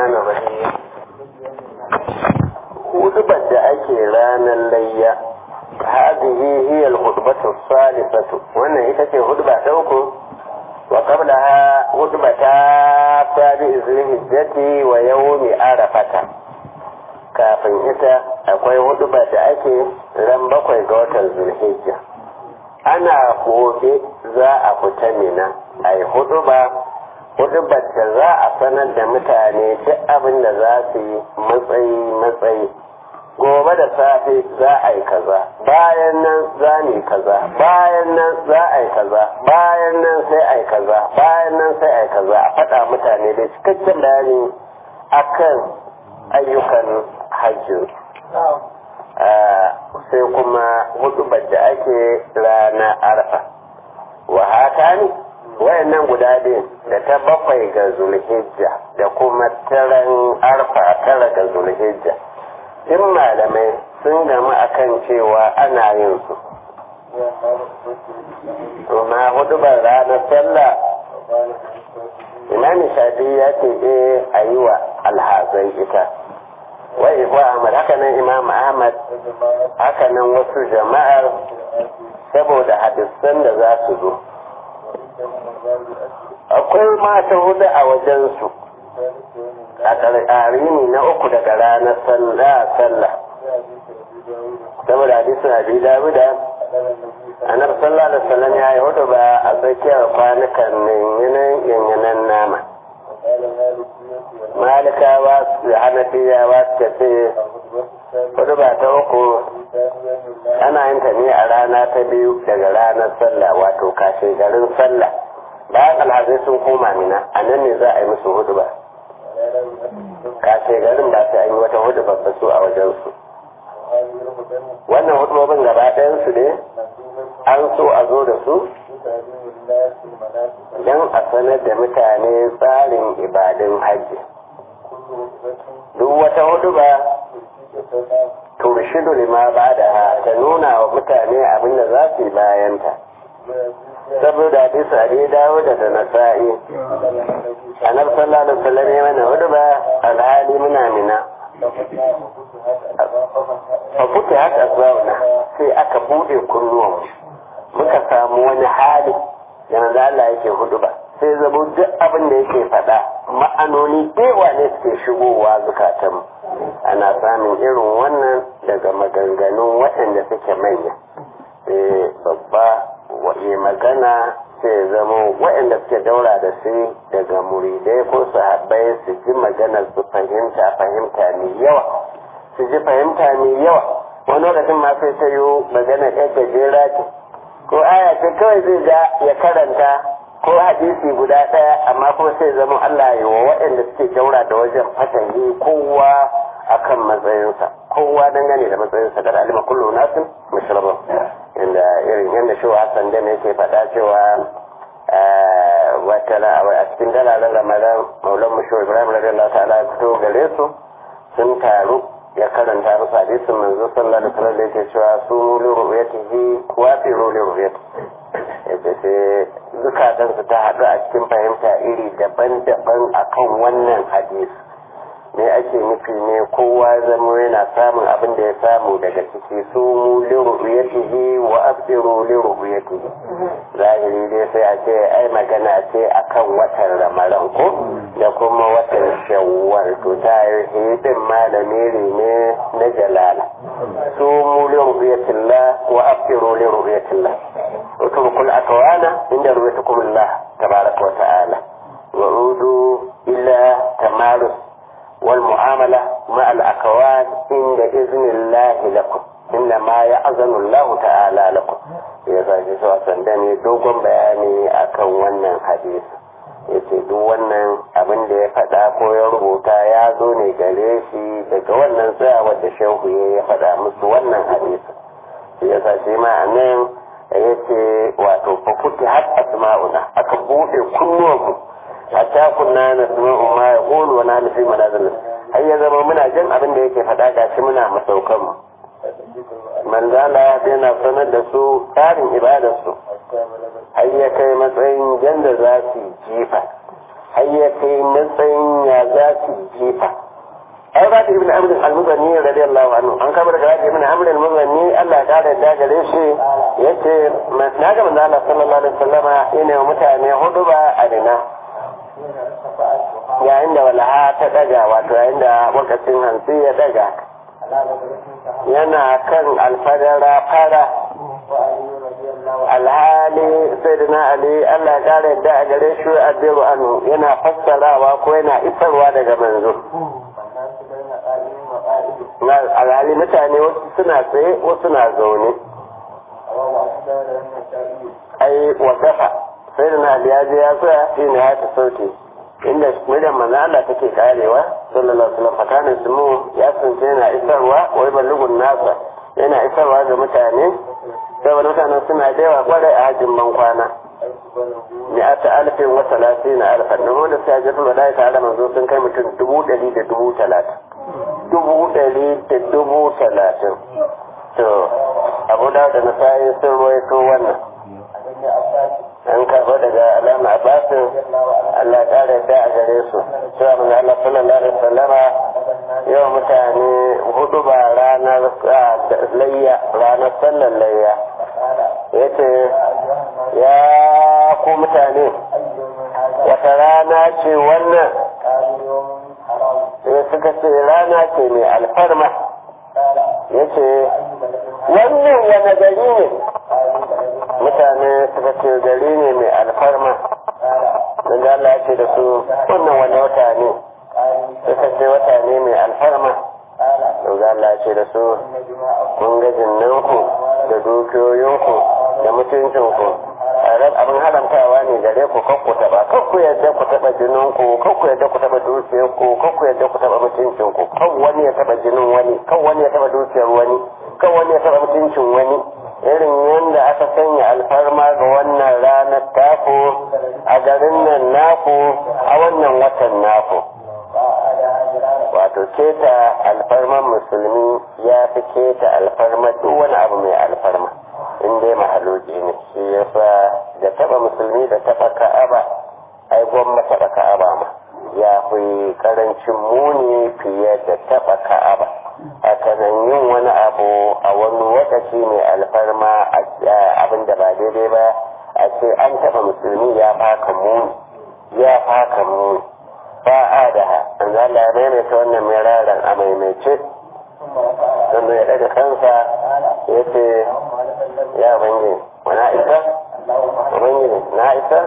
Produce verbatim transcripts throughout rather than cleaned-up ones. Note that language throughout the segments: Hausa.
الرحمن الرحيم خطبة ake ranar layya هذه هي الخطبة الثالثة وأن هي خطبة توكو وقبلها خطبة سابع ذي الحجة ويوم عرفة kafin ita akwai huduba da ake ran bakwai ga watan zulhijja ana gobe za a fita mina a yi huduba hudubar da za a sanar da mutane duk abin da za su yi matsayi matsayi gobe da safe za a yi kaza bayan nan za mu kaza bayan nan za a yi kaza bayan nan sai a yi kaza bayan nan sai a yi kaza a faɗa mutane da cikakken bayani akan ayyukan hajji sai kuma hudubar da ake rana arfa wa haka ne wayannan guda biyu da ta bakwai ga zulhijja da kuma taran arfa tara ga zulhijja in malamai sun gama akan cewa ana yin su kuma hudubar ranar sallah imam shafi ya ce eh a yi wa alhazai ita wai ko ahmad hakanan imam ahmad hakanan wasu jama'ar saboda hadisan da za su zo akwai mata hudu a wajensu a ƙarini na uku daga ranar sallah saboda hadisun abi dawuda annabi sallallahu alaihi wasallam ya yi hudu ba a tsakiyar kwanukan yanyanan nama malikawa su hanafiyawa suka ce hudu ba ta uku ana yin ta ne a rana ta biyu daga ranar sallah wato kashe garin sallah bayan alhazai sun koma mina a nan ne za a yi musu hudu ba kashe garin ba sai an yi wata hudu babba su a wajensu wannan hudubobin gaba ɗayansu ne an so a zo da su don a sanar da mutane tsarin ibadun hajji duk wata huduba turshidu lima ba da ta nuna wa mutane abin da za su yi bayanta saboda hadisi abi dawo da da nasa'i annabi sallallahu alaihi wasallam ya mana huduba alhali muna mina fa kuke haka zauna sai aka bude kunnuwan muka samu wani hali da manzo Allah yake huduba sai zabo duk abin da yake faɗa ma'anoni dewa ne suke shigowa zukatan ana samun irin wannan daga maganganun waɗanda suke manya sai babba waje magana sai zama waɗanda suke daura da su daga muridai ko sahabbai su ji maganar su fahimta fahimta mai yawa su ji fahimta mai yawa wani lokacin ma sai ta yi magana ɗaya gajera ce ko aya ce kawai zai ga ya karanta ko hadisi guda ɗaya amma kuma sai zama Allah ya wa waɗanda suke daura da wajen fatahi kowa akan matsayinsa kowa dangane da matsayinsa da alima kullu nasin mushrabun inda irin yadda shi Hassan da yake faɗa cewa wata a cikin dalalan ramadan maulan musho ibrahim radiyallahu ta'ala ya fito gare su sun taru ya karanta musu hadisin manzo sallallahu alaihi wasallam da yake cewa su li ru'yatihi wa fi li ru'yatihi yace sai zukatan su ta haɗu a cikin fahimta iri daban-daban akan wannan hadisi me ake nufi ne kowa zama yana samun abin da ya samu daga ciki su li ru'yatihi wa abdiru li ru'yatihi zahiri dai sai a ce ai magana ce akan watan ramadan ko da kuma watan shawwal to ta yi din malamiri ne na jalala su mu li ru'yatillah wa abdiru li ru'yatillah utrukul akwana inda ru'yatukum Allah tabaraka wa ta'ala wa udu ila tamarus والمعاملة مع الأكوان عند إذن الله لكم إنما يأذن الله تعالى لكم يزا جسوا سندني دوغم بياني أكون ونن حديث yace duk wannan abin da ya faɗa ko ya rubuta ya zo ne gare shi daga wannan tsayawar da shehu ya faɗa musu wannan hadisi ya sa shi ma anan yace wato fa kuti har asma'una aka bude kunnuwanmu hatta kunna nasma'u ma yaqulu wa nahnu fi manazil har ya zama muna jin abin da yake faɗa gashi muna masaukan mu manzala yana sanar da su tsarin ibadar su har ya kai matsayin yanda za su jifa har ya kai matsayin ya za su jefa ai ba ta ibn amr al-muzanni radiyallahu anhu an kama daga ibn amr al-muzanni Allah ya kare da gare shi yace na ga manzo Allah sallallahu alaihi wasallama ina mutane hudu ba adina yayin da walaha ta daga wato yayin da lokacin hantsi ya daga yana kan alfadara fara alhali sayyidina ali Allah ya kare da gare shi addiru anhu yana fassarawa ko yana isarwa daga manzo alhali mutane wasu suna tsaye wasu na zaune ai wasafa sai da na aliyaji ya tsaya shi ne ya ta sauke inda mudan manzo Allah take karewa sallallahu alaihi wasallam fakanin su mu ya tsince yana isarwa wai ballugun nasa yana isarwa ga mutane saboda mutanen suna da yawa kwarai a hajjin ban kwana mi'ata alfin wa talatin alfan na wanda sai ya tura da ta da manzo sun kai mutum dubu ɗari da dubu talatin dubu ɗari da dubu talatin to abu da da nasayi sun rawaito wannan an karɓa daga alama abbasin Allah ƙara yadda a gare su cewa mun Allah sallallahu alaihi wasallama yawan mutane hudu ba ranar layya ranar sallar layya yace ya ku mutane wata rana ce wannan sai suka ce rana ce mai alfarma yace wannan wani gari ne mutane suka ce gari ne mai alfarma don Allah ya ce da su wannan wani wata ne suka ce wata ne mai alfarma don Allah ya ce da su kun ga jinnanku da dukiyoyinku da mutuncinku ran abin haramtawa ne gare ku kan ku taba kan ku yadda ku taba jininku kan ku yadda ku taba dukiyarku kan ku yadda ku taba mutuncinku kan wani ya taba jinin wani kan wani ya taba dukiyar wani kan wani ya taba mutuncin wani irin yadda aka sanya alfarma ga wannan ranar taku a garin nan naku a wannan watan naku wato keta alfarman musulmi ya fi keta alfarma duk wani abu mai alfarma in dai mahaloji ne shi yasa da taba musulmi da taba ka'aba ai gwamma taba ka'aba ma ya fi karancin muni fiye da taba ka'aba haka nan yin wani abu a wani lokaci mai alfarma abin da ba daidai ba a ce an taba musulmi ya faka muni ya faka muni ba a da ha an zala ya maimaita wannan miraran a maimaice sannan ya daga kansa ya ce ya bangi wana isa bangi na isa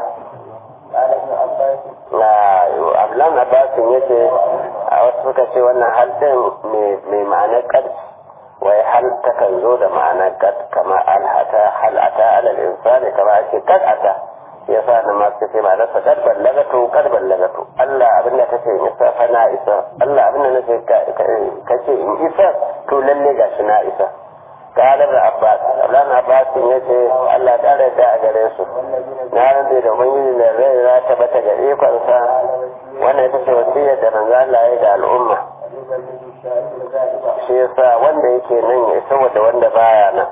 na ablan abbasin ya ce a wasu suka ce wannan halin mai ma'anar ƙarfi wai hal takan zo da ma'anar ƙad kama alhata halata alal insani kama ake ƙad'ata ya sa na masu ce ma nasa ƙad ballagato ƙad ballagato Allah abin da kace in isa fa na isa Allah abin da nace kace in isa to lalle gashi na isa kalar da abbas ablan abbas ya ce Allah ƙara da a gare su na rantsa da ubangiji da rai za ta bata ga ikonsa wannan ita ce wasiyar da manzo Allah ya ga al'umma shi yasa wanda yake nan ya isa da wanda baya nan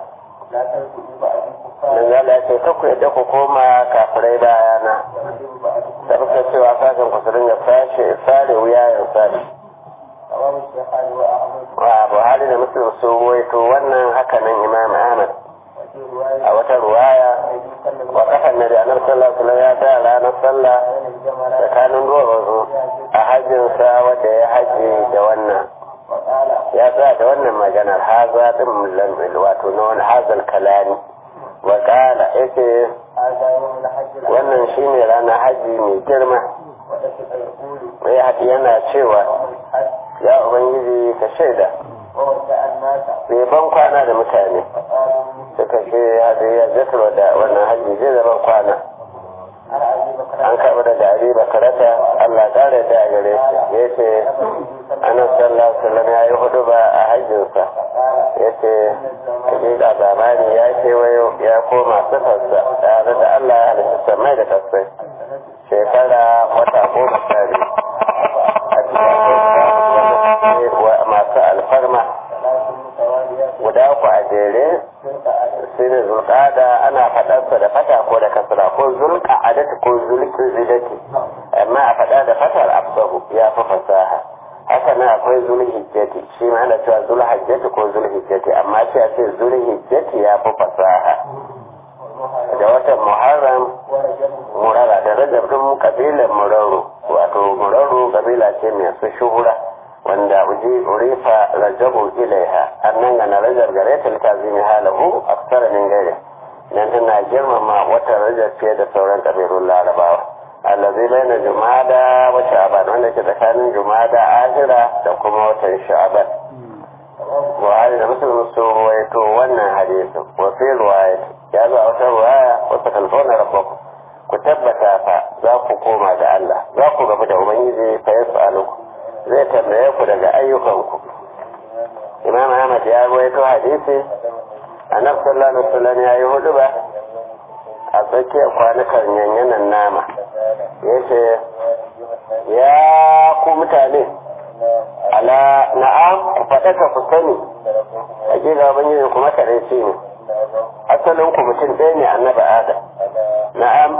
manzo Allah ya ce kakku yadda ku koma kafirai baya na da muka cewa sashen ku su dinga sashe sare wuyayen sashe wa Buhari da Muslim sun ruwaito wannan hakanan Imam Ahmad a wata ruwaya wa kafan na da annabi sallallahu alaihi wasallam ya tsaya ranar sallah tsakanin duwatsu a hajjinsa wanda ya haji da wannan ya tsaya da wannan maganar haza din lamil wato na wani hazal kalani wa kala yace wannan shine ranar haji mai girma ya haɗi yana cewa ya ubangiji ka shaida bai ban kwana da mutane suka ce ya zartarwa da wannan hajji zai zama kwana an karɓi da dari bakarata Allah ƙara da gare shi ya ce anan sallallahu alaihi wasallam ya yi hudu ba a hajjinsa ya ce hakika zamani ya kewayo ya koma sifarsa tare da Allah ya halitta samai da kasai shekara wata goma sha biyu a cikin masu alfarma guda ku a jere sai da zulƙada ana faɗarsa da fata ko da kasra ko zulƙa adati ko zulƙi zidati amma a faɗa da fatar absahu ya fi fasaha haka nan akwai zulhijjati shi ma ana cewa zulhijjati ko zulhijjati amma ce a ce zulhijjati ya fi fasaha da watan muharram murara da rajab din kabilan muraro wato muraro kabila ce mai su shuhura wanda uji urifa rajabu ilaiha annan ga rajab gare ta litazimi halahu aksara min gare nan tana girmama watan rajab fiye da sauran kabilun larabawa allazi baina jumada wa sha'ban wanda ke tsakanin jumada ahira da kuma watan sha'ban Buhari da Muslim sun ruwaito wannan hadisin wa fi riwayat ya zo a wata riwaya wata kalfona rabbaku ku tabbata fa za ku koma ga Allah za ku gamu da ubangiji fa yasaluku zai tambaye ku daga ayyukanku Imam Ahmad ya ruwaito hadisi Annabi sallallahu alaihi wasallam ya yi huduba a tsakiyar kwanukan yanyanan nama yace ya ku mutane ala na'am ku faɗaka ku sani hakika ubangiji kuma kadaici ne asalin ku mutum ɗaya ne annabi adam na'am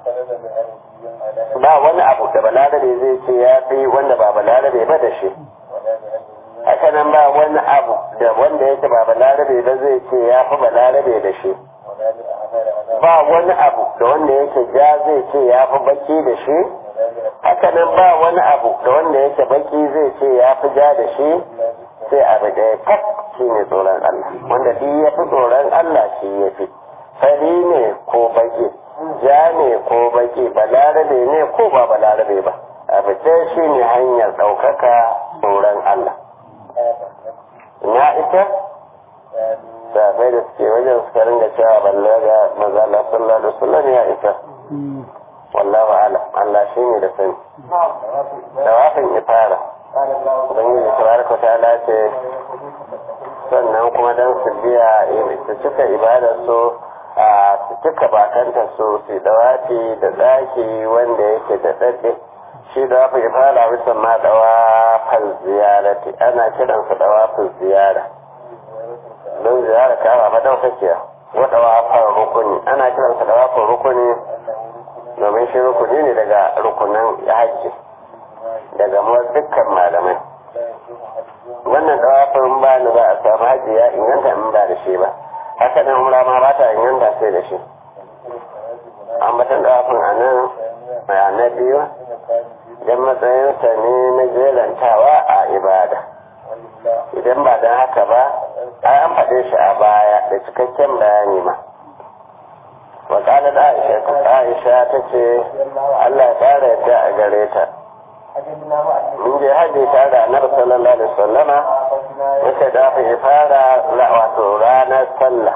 ba wani abu da balarabe zai ce ya fi wanda ba balarabe ba da shi haka nan ba wani abu da wanda yake ba balarabe ba zai ce ya fi balarabe da shi ba wani abu da wanda yake ja zai ce ya fi baki da shi haka nan ba wani abu da wanda yake baki zai ce ya fi ja da shi sai abu da ya kaf shi ne tsoron Allah wanda duk ya fi tsoron Allah shi ya fi fari ne ko baki ja ne ko baki balarabe ne ko ba balarabe ba abu ɗaya shi ne hanyar ɗaukaka tsoron Allah na ita sabai da suke wajen suka ringa cewa ballaga maza Allah sallallahu alaihi wasallam ya isa wallahu a'lam Allah shi ne da sani tawafin ifara ubangiji tabaraka ta'ala ce sannan kuma dan su biya su cika ibadar su a su cika bakanta su su dawafi da daki wanda yake da dade shi da wafi ifara bisa ma dawafal ziyarati ana kiransa dawafin ziyara don ziyara kawa madaukakiya wa dawafar rukuni ana kiransa dawafin rukuni domin shi rukuni ne daga rukunan hajji daga mu dukkan malamai wannan dawafin ba ni ba a samu hajji ya inganta in ba da shi ba haka nan umra ma ba ta inganta sai da shi ambatan dawafin a nan na biyu don matsayinsa ne na jelantawa a ibada idan ba don haka ba ai an faɗe shi a baya da cikakken bayani ma wakalar aisha ta aisha ta ce Allah ya ƙara yadda a gare ta mun je hajji tare da annabi sallallahu alaihi wasallama muka dafa ya fara wato ranar sallah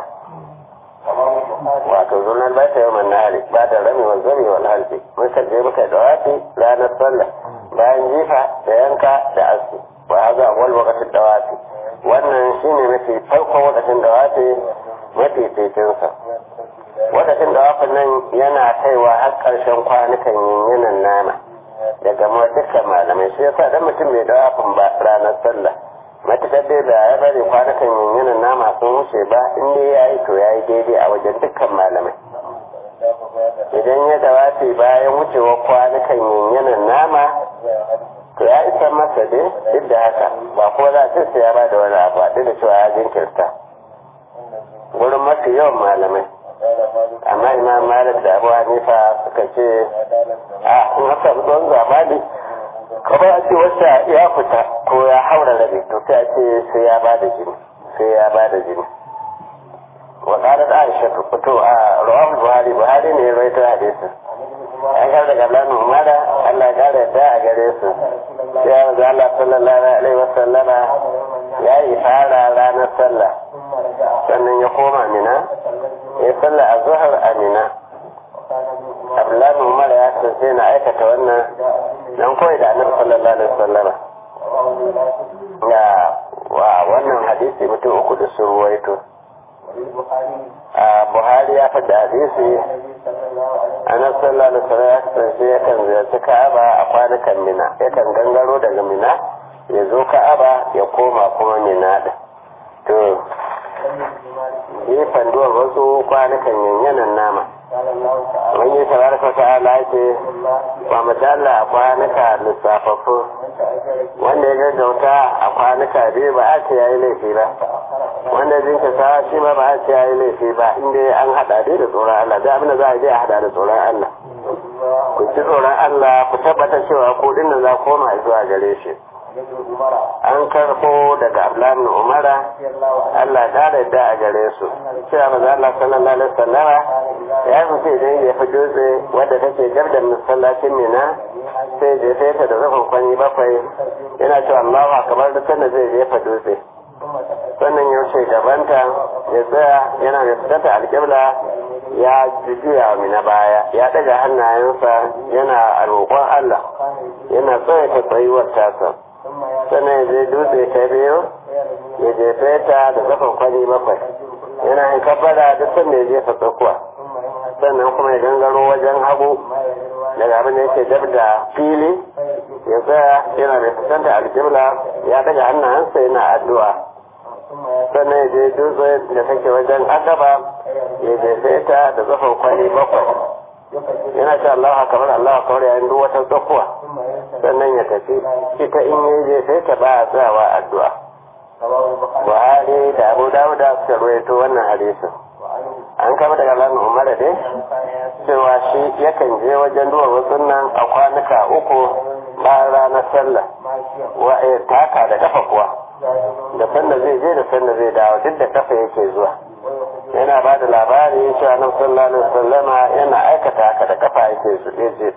wato zunar bai ta yau manari ba da rami wa zari wal halbi muka je muka dawafi ranar sallah bayan jifa da yanka da aski wa haza wal waqtin dawafi wannan shine mafi farkon waqtin dawafi mafi fitinsa wakacin da wafin nan yana kaiwa har ƙarshen kwanukan yinyinan nama daga dukkan malamai shi yasa dan mutum mai dawafin ba ranar sallah matukar dai da ya bari kwanukan yinyinan nama sun wuce ba in dai ya yi to ya yi daidai a wajen dukkan malamai idan ya dawafi bayan wucewa kwanukan yinyinan nama to ya isa masa dai duk da haka ba ko za a ce ya ba da wani abu duk da cewa ya jinkirta wurin mafi yawan malamai amma imam malik da abu hanifa suka ce a in haka zuwan zamani kamar a ce wata ya fita ko ya haura rabe to sai a ce sai ya ba da jini sai ya ba da jini wa ƙarar aisha ta fito a rawar buhari buhari ne ya rawaito hadisi an kar daga lanu mara allah ya kara yadda a gare su sai ya raza allah sallallahu alaihi wasallama ya yi fara ranar sallah sannan ya koma mina ya sallah a zuhar amina abdullahi umar ya kasance na aikata wannan dan koyi da annabi sallallahu alaihi wasallam ya wa wannan hadisi mutum uku da sun ruwaito a buhari ya faɗa hadisi annabi sallallahu alaihi wasallam ya kasance yakan ziyarci ka'aba a kwanukan mina yakan gangaro daga mina ya zo ka'aba ya koma kuma mina da to gefen duwar wasu kwanukan yanyanan nama wani tabaraka ta'ala ce ba mu dalla a kwanuka lissafaffu wanda ya gaggauta a kwanuka biyu ba a ce ya yi laifi ba wanda jinka sa shi ba ba a ce ya yi laifi ba inda an haɗa dai da tsoron Allah da abin da za a je a haɗa da tsoron Allah ku ci tsoron Allah ku tabbatar cewa ko din nan za koma zuwa gare shi an karɓo daga Abdullahi Umara Allah ta da a gare su cewa maza Allah sallallahu alaihi wasallama ya fice idan ya fi dutse wadda take gab da masallacin Mina sai je sai ta da zafin kwani bakwai yana cewa Allahu akbar da sannan zai jefa dutse sannan ya wuce gabanta ya tsaya yana mai fitata alƙibla ya juya wa Mina baya ya daga hannayensa yana roƙon Allah yana tsaye ta tsayuwar tasa sannan ya je dutse ta biyu ya jefe ta da zafin kwani bakwai yana yin kabbara duk sanda ya jefa tsakuwa sannan kuma ya gangaro wajen hagu daga abin da yake dab da fili ya tsaya yana mai fuskanta alƙibla ya daga hannayensa yana addu'a sannan ya je dutse da take wajen adaba ya jefe ta da zafin kwani bakwai yana ce Allah kamar Allah kamar yayin duk wata tsakuwa sannan ya tafi ita in yi je sai ta ba a tsawa addu'a Buhari da Abu Dawud suka ruwaito wannan hadisin an kama daga Ibn Umar dai cewa shi yakan je wajen duwar wasu nan a kwanuka uku bayan ranar sallah wa ya taka da kafa kuwa da sanda zai je da sanda zai dawo duk da kafa yake zuwa yana ba da labari cewa nan sallallahu alaihi wasallama yana aikata haka da kafa yake su je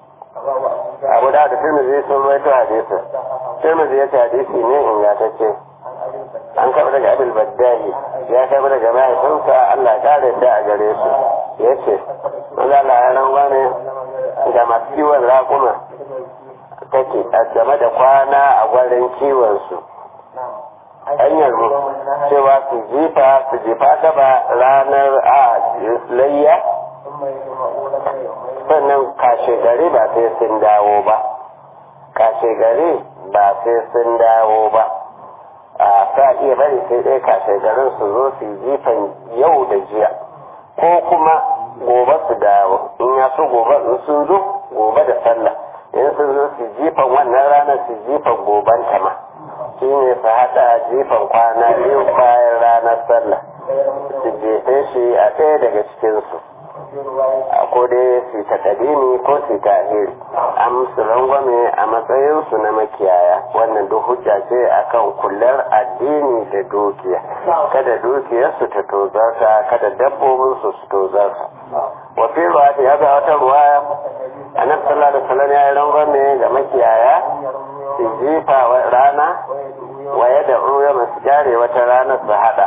Abu da da Tirmidhi sun rawaito hadisin Tirmidhi ya ce hadisi ne ingantacce an kafa daga Abul Baddahi ya kafa daga mahaifinsa Allah ya kare da a gare su yace maza Allah ya rangwame da masu kiwon raƙuma take game da kwana a gwarin kiwon su an yanzu cewa su jifa su jifa gaba ranar a layya sannan kashe gari ba sai sun dawo ba kashe gari ba sai sun dawo ba a sa iya bari sai dai kashe garin su zo su jifan yau da jiya ko kuma gobe su dawo in ya so gobe in sun zo gobe da sallah in sun zo su jifan wannan ranar su jifan goben tama shi ne su haɗa jifan kwana biyu bayan ranar sallah su jefe shi a ɗaya daga cikinsu a kodai su ta ƙadimi ko su ta ahiri an musu rangwame a matsayinsu na makiyaya wannan duk hujja ce akan kullar addini da dukiya kada dukiyarsu ta tozarta kada dabbobinsu su tozarta wafi ruwa da ya ga wata ruwaya annabi sallallahu alaihi wasallam ya yi rangwame ga makiyaya su jefa rana waye da ruwa masu jare wata ranar su hada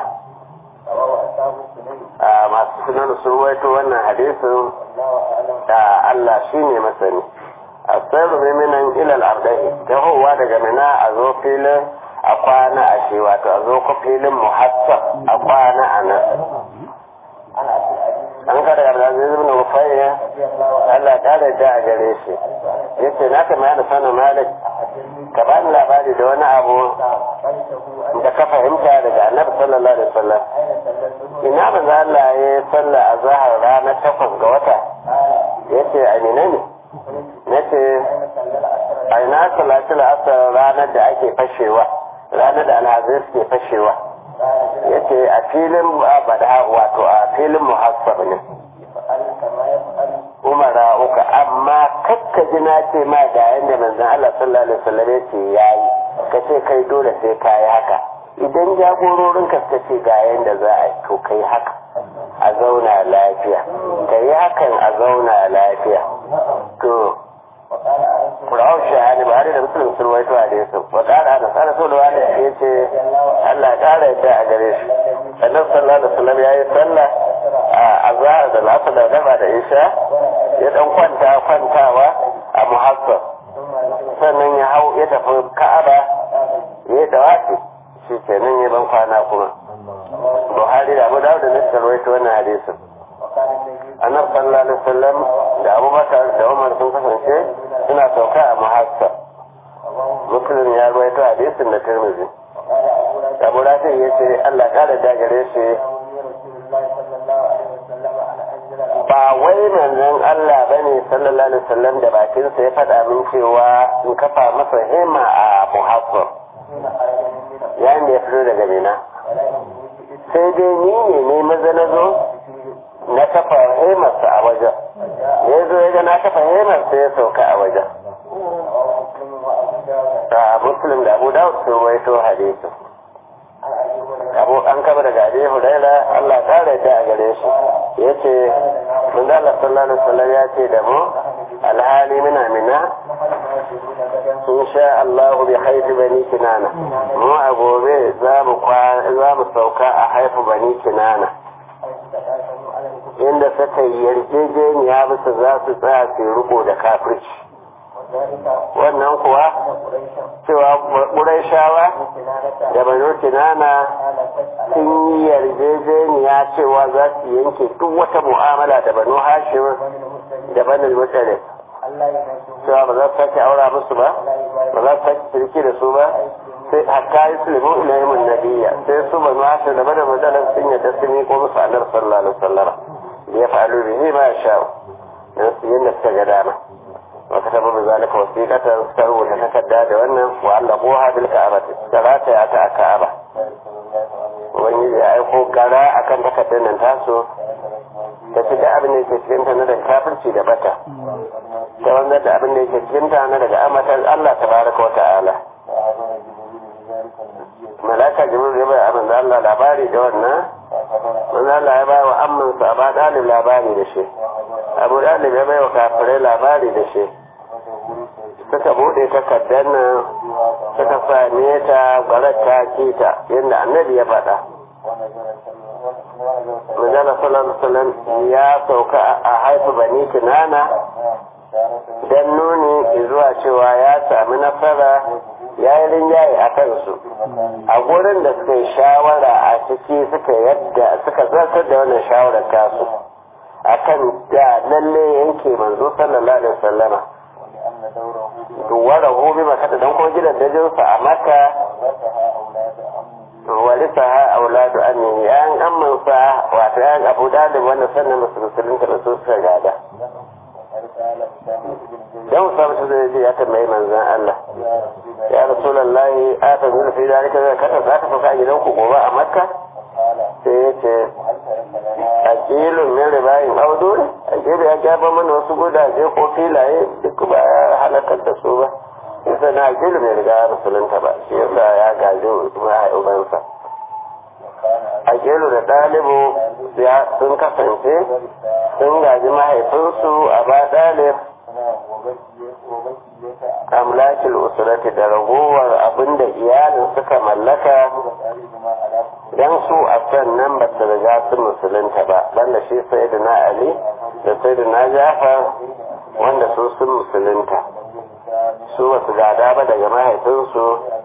a masu sunan sun waito wannan hadisin da Allah shi ne masani a tsayar miminan ilal ardai tahowa daga mina a zo filin a kwana a shi wato a zo ko filin muhassab a kwana a nan an kada da Abdulaziz ibn Rufayya Allah ta da a gare shi yace na kama da sanin Malik ka ba ni labari da wani abu da ka fahimta daga Annabi sallallahu alaihi wasallam ina manzo Allah ya salla a zahar ranar takwas ga wata yace a ne ne nace a ina salatul asr ranar da ake fashewa ranar da alhazir ke fashewa yace a filin bada wato a filin muhassab ne umara uka amma kakka ji na ce ma ga yanda manzon Allah sallallahu alaihi wasallam yace yayi kace kai dole sai kai haka idan jagororin ka suka ce ga yanda za a to kai haka a zauna lafiya kai hakan a zauna lafiya to Kur'an shahani ba da musulun sun waito a da yasu wa ƙara da tsara so da wani ya ce Allah ƙara yadda a gare shi annan sallah da sallam ya yi sallah a zahar da lafa da gaba da isha ya dan kwanta kwantawa a muhassab sannan ya hau ya tafi ka'aba ya yi dawafi shi kenan ya ban kwana kuma Buhari da Abu Dawud da Nasir waito wannan hadisin annabi sallallahu alaihi wasallam da Abubakar da Umar sun kasance suna sauka a muhassab Muslim ya rawaito hadisin da Tirmidhi Abu Rafi yace Allah kada da gare shi ba ba wai manzon Allah bane sallallahu alaihi wasallam da bakinsa ya faɗa min cewa in kafa masa hema a muhassar yayin da ya fito daga mina sai dai ni ne ne maza na zo na kafa hemarsa a wajen ya zo ya ga na kafa hemarsa ya sauka a wajen a muslim da abu dawud sun waito hadisi abu an kaba daga abi huraira Allah ta rata a gare shi yace manzo Allah sallallahu alaihi wasallam ya ce da mu alhali muna mina insha Allah bi haifi bani kinana mu a gobe za mu za mu sauka a haifu bani kinana inda suka yi yarjejeniya bisa za su tsaya su riko da kafirci wannan kuwa cewa ƙuraishawa da banu kinana sun yi yarjejeniya cewa za su yanke duk wata mu'amala da banu hashim da banu mutane cewa ba za su sake aura musu ba ba za su sake shirki da su ba sai hatta yi sulmu ilayimin nabiya sai su banu hashim da banu mutane sun yadda sun yi ko musu anar sallallahu alaihi wasallam da ya fa'alu bihi ma sha dan su yanda suka ga dama وكتبوا بذلك وثيقة سروا لتكداد وأنه وعلقوها بالكعبة ثلاثة أتى كعبة وإن يأيقوا قراء أكن تكدنا تاسو تتدى أبني تسلمت ندى كافر سيدة بتا تولد أبني تسلمت ندى أمة الله تبارك وتعالى ملاك جبريل يبقى أمن الله لاباري جوانا من الله يبقى وأمن صعبات آل لاباري لشي abu dalib ya bai wa kafirai labari da shi suka bude takardar nan suka same ta gwarar ta kita yadda annabi ya faɗa manzala sallallahu alaihi ya sauka a haifu bani kinana don nuni zuwa cewa ya sami nasara ya yi rinjaye a kansu a gurin da suka yi shawara a ciki suka yadda suka zartar da wannan shawarar tasu akan da lalle yanke manzo sallallahu alaihi wasallama duwara hobi maka da kuma gidan dajinsa a maka walisa ha auladu amin yan ammansa wato yan abu dalib wannan sannan musulunta da su suka gada dan sabu su zai ji ya tambayi manzon Allah ya rasulullahi a ta zuwa fi dalika kada za ka faka gidan ku gobe a makka sai yace akilun min ribayin audu akilu ya gaba mana wasu gudaje ko filaye duk ba ya halakar da su ba yasa na akilu mai riga musulunta ba shi yasa ya gaji mahaifansa akilu da ɗalibu sun kasance sun gaji mahaifinsu a ba ɗalib amlakil usurati da ragowar abinda iyalin suka mallaka dan su a sannan ba su riga su musulunta ba banda shi sayyidina ali da sayyidina jafar wanda su sun musulunta su ba su gada ba daga mahaifinsu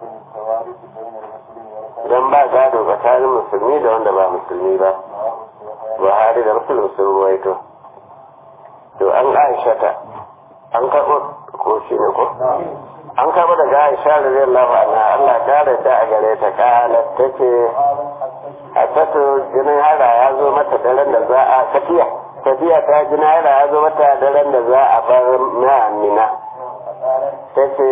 don ba gado tsakanin musulmi da wanda ba musulmi ba buhari da musulun sun ruwaito to an aisha ta an karɓo ko shi ne ko an karɓo daga aisha da zai lafa na allah kare ta a gare ta kalat ta ce a tato jinin hara ya zo mata daren da za a tafiya tafiya ta jinin hara ya zo mata daren da za a bar na amina ta ce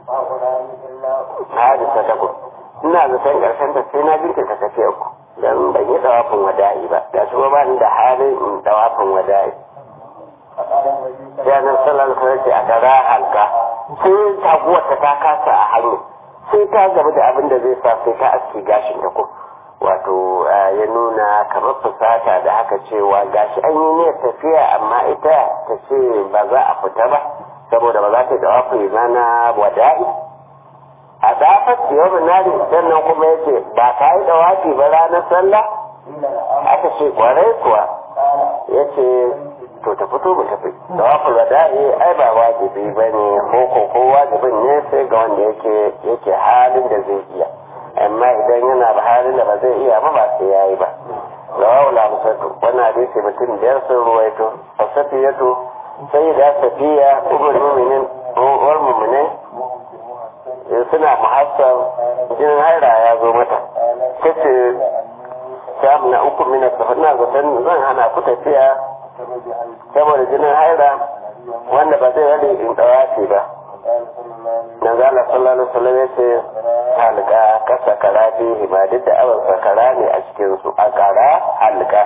hadisa ta ku ina zaton ƙarshen ta sai na jinta ta tafiya ku don ban yi dawafin wada'i ba da su ba ni da halin in dawafin wada'i sai nan sallar sa ce a dara halka sai taguwar ta ta kasa a hannu sai ta gaba da abin da zai sa sai ta aski gashin ta ku wato ya nuna kamar fusata da haka cewa gashi an yi niyyar tafiya amma ita ta ce ba za a fita ba saboda ba za ta yi dawafi na wada'i a dafar yau nari sannan kuma yace ba ka yi dawafi ba ranar sallah aka ce kwarai kuwa yace to ta fito mu tafi dawafin wada'i ai ba wajibi ba ne ko ko ko wajibin ne sai ga wanda yake yake halin da zai iya amma idan yana da halin da ba zai iya ba ba sai yayi ba rawahu al-musaddu wannan hadisi mutum biyar sun ruwaito fasafiyatu sai da safiya ubul mu'minin uwar mu'minin suna muhassar jinin haira ya zo mata kace sam na uku mina safar na zaton zan hana ku tafiya saboda jinin haira wanda ba zai rade in dawafi ba. Manzo Allah sallallahu alaihi wasallam yace halka kasa karafi ba duk da awan sakara ne a cikin su a kara halka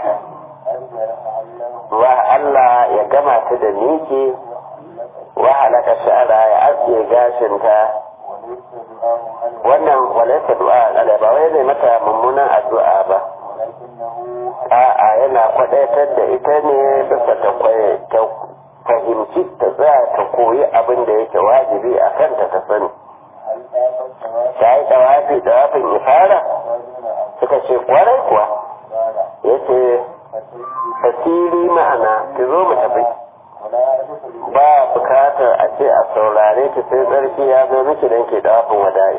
wa Allah ya gama ta da miki wa halaka sha'ara ya aske gashin ta. Wannan walaisa du'a ala ba wai zai mata mummunan addu'a ba, a'a yana kwadaitar da ita ne bisa ta ta fahimci ta tsaya ta koyi abin da yake wajibi a kanta ta sani. Ta yi tawafi tawafin ifara suka ce kwarai kuwa yace fasiri ma'ana ki zo mu tafi, ba bukatar a ce a saurare ki sai tsarki ya zo miki don ke dawafin wada'i.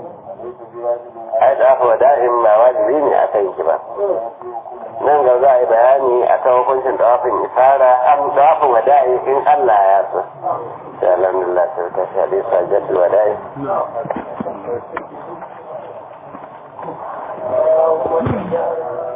ai dawafin wada'in ba wajibi ne a kan ki ba. Nan ga za a yi bayani a kan hukuncin dawafin isara an dawafin wada'i in Allah ya so. Sai alhamdulillah sai ta shaɗe sajjatul wada'i. No.